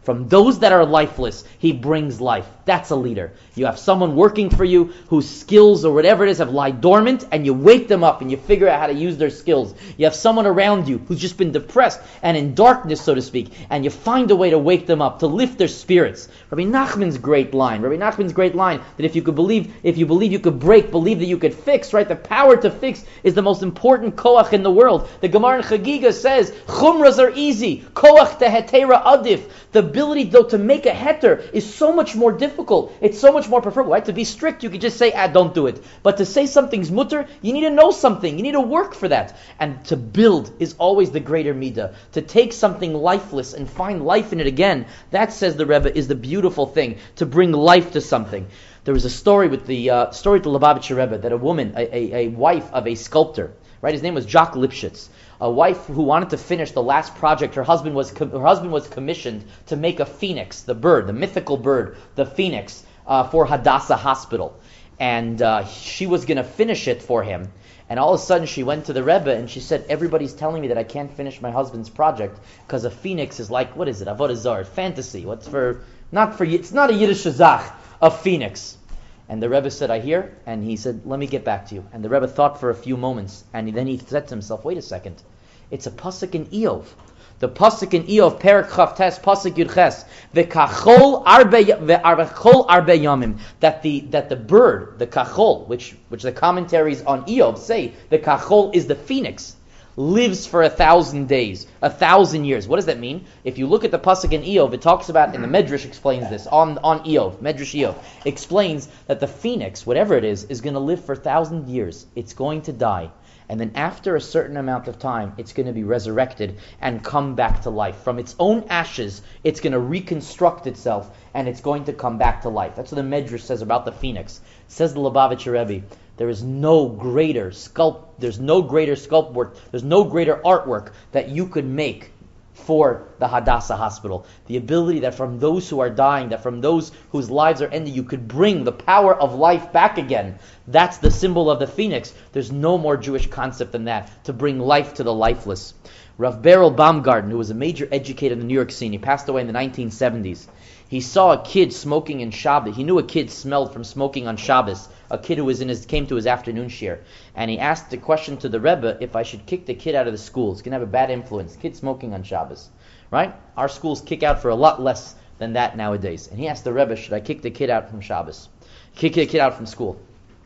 From those that are lifeless, he brings life. That's a leader. You have someone working for you whose skills or whatever it is have lie dormant, and you wake them up and you figure out how to use their skills. You have someone around you who's just been depressed and in darkness, so to speak, and you find a way to wake them up, to lift their spirits. Rabbi Nachman's great line, Rabbi Nachman's great line, that if you could believe, if you believe you could break, believe that you could fix, right? The power to fix is the most important koach in the world. The Gemara in Chagiga says, chumras are easy, koach tehetera adif. The ability, though, to make a heter is so much more difficult. It's so much more preferable, right? To be strict, you could just say, ah, don't do it. But to say something's mutter, you need to know something. You need to work for that. And to build is always the greater midah. To take something lifeless and find life in it again, that, says the Rebbe, is the beautiful thing. To bring life to something. There was a story with the uh, story with the Lubavitcher Rebbe that a woman, a, a, a wife of a sculptor, right? His name was Jock Lipschitz. A wife who wanted to finish the last project. Her husband was com- her husband was commissioned to make a phoenix, the bird, the mythical bird, the phoenix, uh, for Hadassah Hospital, and uh, she was going to finish it for him. And all of a sudden, she went to the Rebbe and she said, "Everybody's telling me that I can't finish my husband's project because a phoenix is like, what is it? Avodah zarah, fantasy. What's for not for it's not a Yiddish zach, a phoenix." And the Rebbe said, "I hear." And he said, "Let me get back to you." And the Rebbe thought for a few moments, and then he said to himself, "Wait a second. It's a pasuk in Eov. The pasuk in Eov, Perek Chavtes, pasuk Yud Ches, v'kachol arbe v'arvechol arbe yamim. That the that the bird, the kachol, which which the commentaries on Eov say, the kachol is the phoenix, lives for a thousand days, a thousand years. What does that mean? If you look at the pasuk in Eov, it talks about, and the Medrash explains this on on Eov. Medrash Eov explains that the phoenix, whatever it is, is going to live for a thousand years. It's going to die. And then after a certain amount of time, it's going to be resurrected and come back to life. From its own ashes, it's going to reconstruct itself, and it's going to come back to life. That's what the Medrash says about the phoenix. Says the Lubavitcher Rebbe, there is no greater sculpt, there's no greater sculpt work, there's no greater artwork that you could make for the Hadassah Hospital. The ability that from those who are dying, that from those whose lives are ending, you could bring the power of life back again. That's the symbol of the phoenix. There's no more Jewish concept than that, to bring life to the lifeless. Rav Beryl Baumgarten, who was a major educator in the New York scene, he passed away in the nineteen seventies. He saw a kid smoking in Shabbos. He knew a kid smelled from smoking on Shabbos. A kid who was in his came to his afternoon shir, and he asked the question to the Rebbe if I should kick the kid out of the school. It's going to have a bad influence. Kid smoking on Shabbos, right? Our schools kick out for a lot less than that nowadays. And he asked the Rebbe, should I kick the kid out from Shabbos? Kick the kid out from school.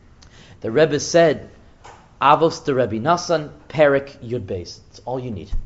The Rebbe said, Avos de Rebbe Nassan, Perek Yud Beis. That's all you need.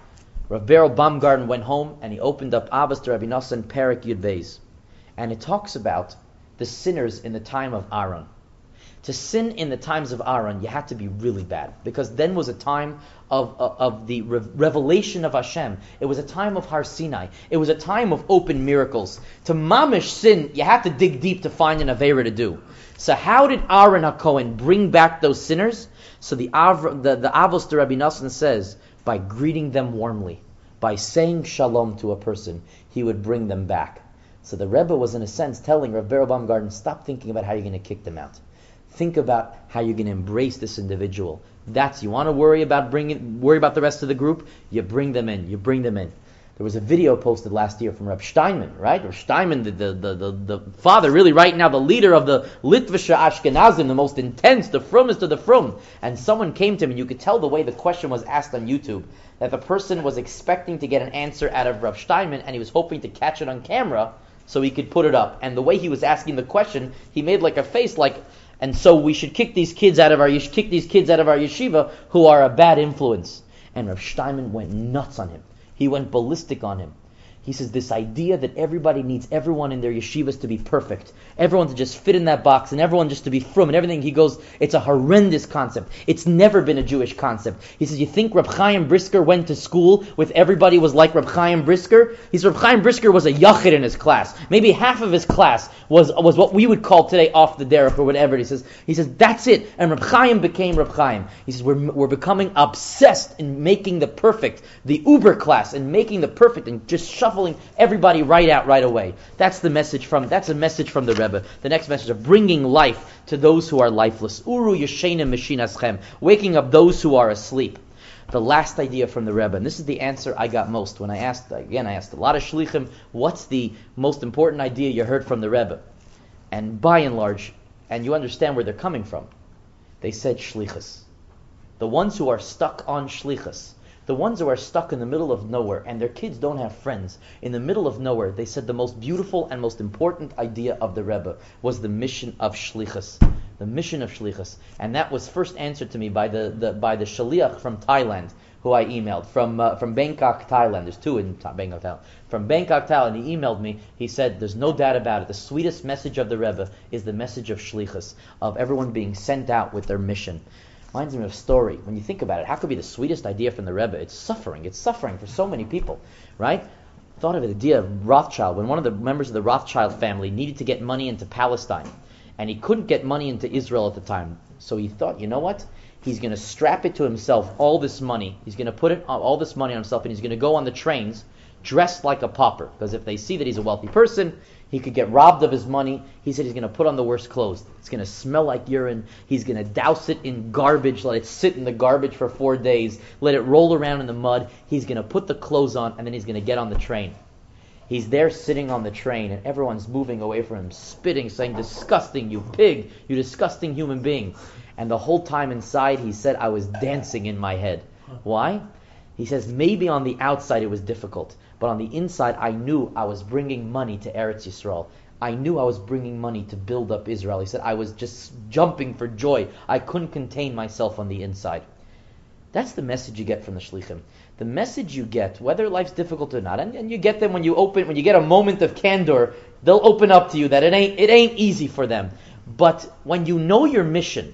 Rav Beryl Baumgarten went home and he opened up Avos de Rebbe Nassan, Perek Yud Beis. And it talks about the sinners in the time of Aaron. To sin in the times of Aaron, you had to be really bad, because then was a time of of, of the re- revelation of Hashem. It was a time of Har Sinai. It was a time of open miracles. To mamish sin, you had to dig deep to find an avera to do. So how did Aaron HaKohen bring back those sinners? So the Av- the, the Avos de Rabbi Nassan says, by greeting them warmly, by saying shalom to a person, he would bring them back. So the Rebbe was in a sense telling Rav Beryl Baumgarten, stop thinking about how you're going to kick them out. Think about how you're going to embrace this individual. That's, you want to worry about bringing, worry about the rest of the group? You bring them in. You bring them in. There was a video posted last year from Reb Steinman, right? Reb Steinman, the, the, the, the, the father, really right now, the leader of the Litvische Ashkenazim, the most intense, the frummest of the frum. And someone came to him, and you could tell the way the question was asked on YouTube, that the person was expecting to get an answer out of Reb Steinman, and he was hoping to catch it on camera so he could put it up. And the way he was asking the question, he made like a face like, and so we should kick these kids out of our kick these kids out of our yeshiva who are a bad influence. And Rav Steinman went nuts on him. He went ballistic on him. He says this idea that everybody needs everyone in their yeshivas to be perfect, everyone to just fit in that box, and everyone just to be frum and everything. He goes, it's a horrendous concept. It's never been a Jewish concept. He says, you think Reb Chaim Brisker went to school with everybody was like Reb Chaim Brisker? He says Reb Chaim Brisker was a yachid in his class. Maybe half of his class was was what we would call today off the derech or whatever. He says, he says that's it. And Reb Chaim became Reb Chaim. He says we're we're becoming obsessed in making the perfect, the uber class, and making the perfect, and just shuffling everybody right out right away. That's the message from that's a message from the Rebbe. The next message of bringing life to those who are lifeless. Uru yeshenim meshiнаschem, waking up those who are asleep. the last idea from the Rebbe, and this is the answer I got most when I asked, again, I asked a lot of shlichim, what's the most important idea you heard from the Rebbe? And by and large, and you understand where they're coming from, they said shlichus. The ones who are stuck on shlichus, the ones who are stuck in the middle of nowhere and their kids don't have friends, in the middle of nowhere, they said the most beautiful and most important idea of the Rebbe was the mission of shlichus. The mission of shlichus. And that was first answered to me by the, the by the shaliach from Thailand, who I emailed, from uh, from Bangkok, Thailand. There's two in Ta- Bangkok, Thailand. From Bangkok, Thailand, he emailed me. He said, there's no doubt about it. The sweetest message of the Rebbe is the message of shlichus, of everyone being sent out with their mission. Reminds me of a story. When you think about it, how could it be the sweetest idea from the Rebbe? It's suffering. It's suffering for so many people, right? Thought of the idea of Rothschild, when one of the members of the Rothschild family needed to get money into Palestine, and he couldn't get money into Israel at the time. So he thought, you know what? He's going to strap it to himself, all this money. He's going to put it all this money on himself, and he's going to go on the trains dressed like a pauper. Because if they see that he's a wealthy person, he could get robbed of his money. He said he's going to put on the worst clothes. It's going to smell like urine. He's going to douse it in garbage, let it sit in the garbage for four days, let it roll around in the mud. He's going to put the clothes on, and then he's going to get on the train. He's there sitting on the train, and everyone's moving away from him, spitting, saying, disgusting, you pig, you disgusting human being. And the whole time inside, he said, I was dancing in my head. Why? He says, maybe on the outside it was difficult, but on the inside I knew I was bringing money to Eretz Yisrael. I knew I was bringing money to build up Israel. He said, I was just jumping for joy. I couldn't contain myself on the inside. That's the message you get from the shlichim. The message you get, whether life's difficult or not, and, and you get them when you open, when you get a moment of candor, they'll open up to you that it ain't it ain't easy for them. But when you know your mission,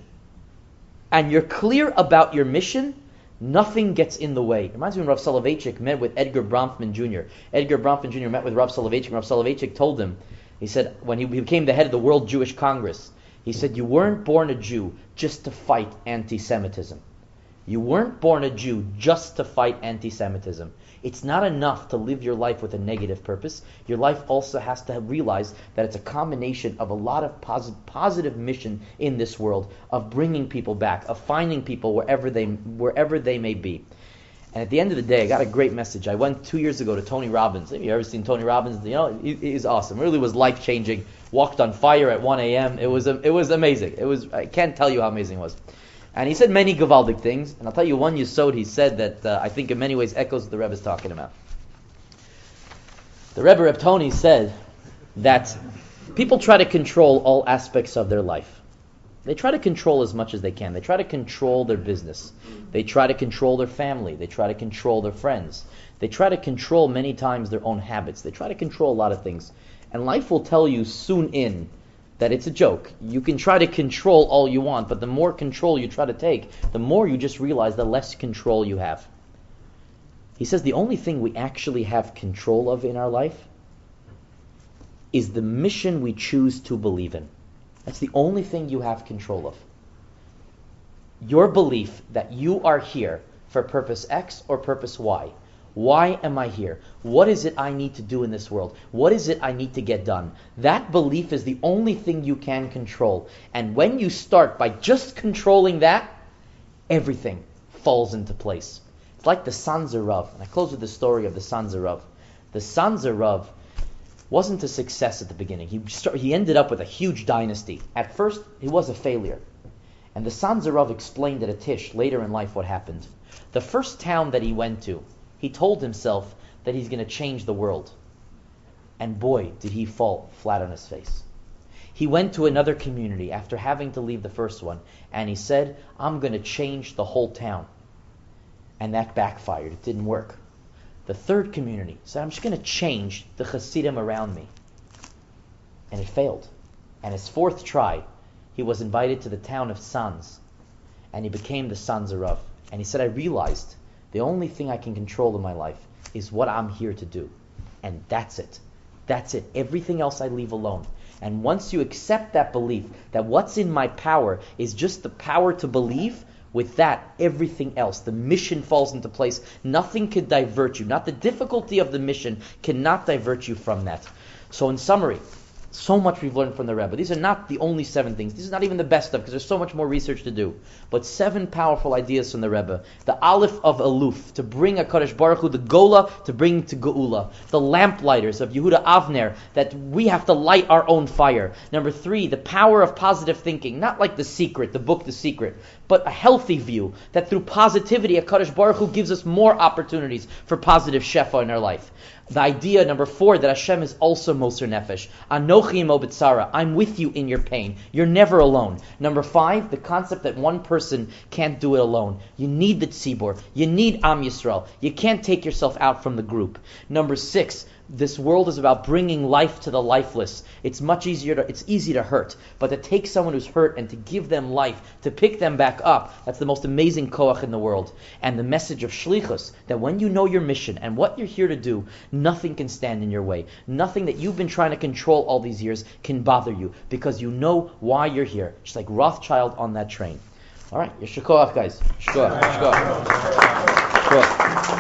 and you're clear about your mission, nothing gets in the way. It reminds me when Rav Soloveitchik met with Edgar Bronfman Junior Edgar Bronfman Junior met with Rav Soloveitchik, and Rav Soloveitchik told him, he said, when he became the head of the World Jewish Congress, he said, you weren't born a Jew just to fight anti-Semitism. You weren't born a Jew just to fight anti-Semitism. It's not enough to live your life with a negative purpose. Your life also has to realize that it's a combination of a lot of posi- positive mission in this world, of bringing people back, of finding people wherever they wherever they may be. And at the end of the day, I got a great message. I went two years ago to Tony Robbins. Have you ever seen Tony Robbins? You know, he, he's awesome. It really was life-changing. Walked on fire at one a.m. It was it was amazing. It was I can't tell you how amazing it was. And he said many Gavaldic things, and I'll tell you one Yesod he said that uh, I think in many ways echoes what the Rebbe is talking about. The Rebbe Reb Tony said that people try to control all aspects of their life. They try to control as much as they can. They try to control their business. They try to control their family. They try to control their friends. They try to control many times their own habits. They try to control a lot of things. And life will tell you soon in that it's a joke. You can try to control all you want, but the more control you try to take, the more you just realize the less control you have. He says the only thing we actually have control of in our life is the mission we choose to believe in. That's the only thing you have control of. Your belief that you are here for purpose X or purpose Y. Why am I here? What is it I need to do in this world? What is it I need to get done? That belief is the only thing you can control. And when you start by just controlling that, everything falls into place. It's like the Sanzer Rav. And I close with the story of the Sanzer Rav. The Sanzer Rav wasn't a success at the beginning. He start, he ended up with a huge dynasty. At first, he was a failure. And the Sanzer Rav explained at a tish later in life what happened. The first town that he went to, he told himself that he's going to change the world. And boy, did he fall flat on his face. He went to another community after having to leave the first one, and he said, I'm going to change the whole town. And that backfired. It didn't work. The third community said, I'm just going to change the Hasidim around me. And it failed. And his fourth try, he was invited to the town of Sanz. And he became the Sanzer Rav. And he said, I realized the only thing I can control in my life is what I'm here to do. And that's it. That's it. Everything else I leave alone. And once you accept that belief, that what's in my power is just the power to believe, with that, everything else, the mission falls into place. Nothing could divert you. Not the difficulty of the mission cannot divert you from that. So in summary, So much we've learned from the Rebbe. These are not the only seven things. This is not even the best stuff because there's so much more research to do. But seven powerful ideas from the Rebbe. The Aleph of Aluf, to bring a Kadosh Baruch Hu, the Gola, to bring to Geula. The lamplighters of Yehuda Avner, that we have to light our own fire. Number three, the power of positive thinking. Not like The Secret, the book The Secret, but a healthy view, that through positivity, a Kadosh Baruch Hu gives us more opportunities for positive shefa in our life. The idea, number four, that Hashem is also Moser Nefesh. Anochi imo b'tzara. I'm with you in your pain. You're never alone. Number five, the concept that one person can't do it alone. You need the tzibur. You need Am Yisrael. You can't take yourself out from the group. Number six, this world is about bringing life to the lifeless. It's much easier to, it's easy to hurt, but to take someone who's hurt and to give them life, to pick them back up, that's the most amazing koach in the world. And the message of shlichus, that when you know your mission and what you're here to do, nothing can stand in your way. Nothing that you've been trying to control all these years can bother you, because you know why you're here. Just like Rothschild on that train. All right, yeshua koach, guys. Yeshua koach. Yeshua koach.